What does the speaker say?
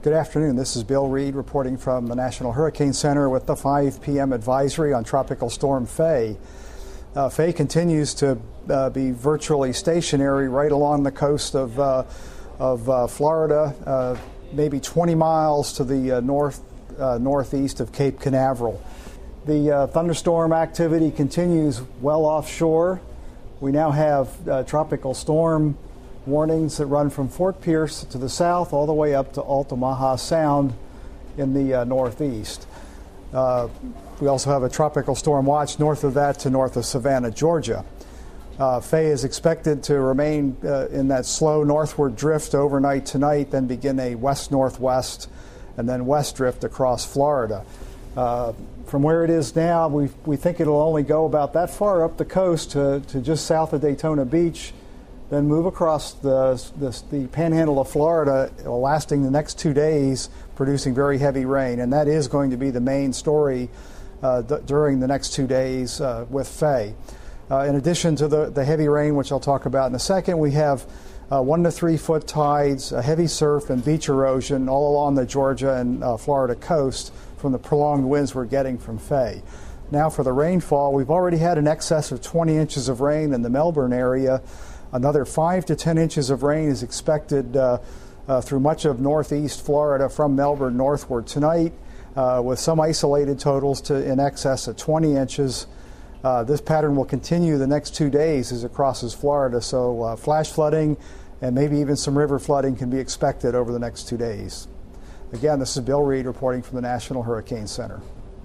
Good afternoon. This is Bill Reed reporting from the National Hurricane Center with the 5 p.m. advisory on Tropical Storm Faye. Faye continues to be virtually stationary right along the coast of Florida, maybe 20 miles to the northeast of Cape Canaveral. The thunderstorm activity continues well offshore. We now have tropical storm warnings that run from Fort Pierce to the south all the way up to Altamaha Sound in the northeast. We also have a tropical storm watch north of that to north of Savannah, Georgia. Faye is expected to remain in that slow northward drift overnight tonight, then begin a west-northwest and then west drift across Florida. From where it is now, we think it'll only go about that far up the coast to just south of Daytona Beach, then move across the panhandle of Florida, lasting the next 2 days, producing very heavy rain. And that is going to be the main story during the next 2 days with Faye. In addition to the heavy rain, which I'll talk about in a second, we have 1 to 3 foot tides, heavy surf, and beach erosion all along the Georgia and Florida coast from the prolonged winds we're getting from Faye. Now for the rainfall, we've already had an excess of 20 inches of rain in the Melbourne area. Another 5 to 10 inches of rain is expected through much of northeast Florida from Melbourne northward tonight, with some isolated totals in excess of 20 inches. This pattern will continue the next 2 days as it crosses Florida, so flash flooding and maybe even some river flooding can be expected over the next 2 days. Again, this is Bill Reed reporting from the National Hurricane Center.